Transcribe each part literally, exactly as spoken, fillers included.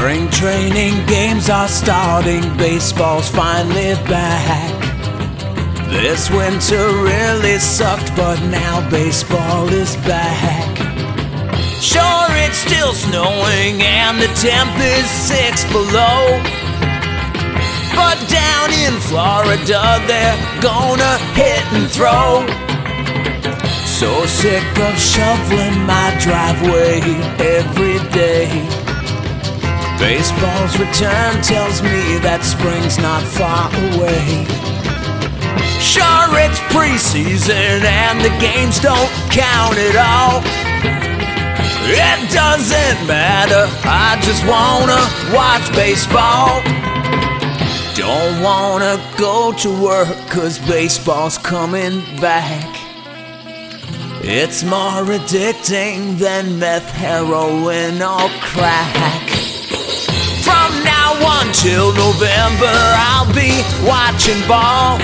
Spring training games are starting, baseball's finally back. This winter really sucked, but now baseball is back. Sure, it's still snowing and the temp is six below, but down in Florida they're gonna hit and throw. So sick of shoveling my driveway every day. Baseball's return tells me that spring's not far away. Sure, it's preseason and the games don't count at all. It doesn't matter, I just wanna watch baseball. Don't wanna go to work 'cause baseball's coming back. It's more addicting than meth, heroin, or crack. From now until November, I'll be watching ball.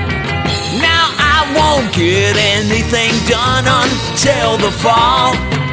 Now I won't get anything done until the fall.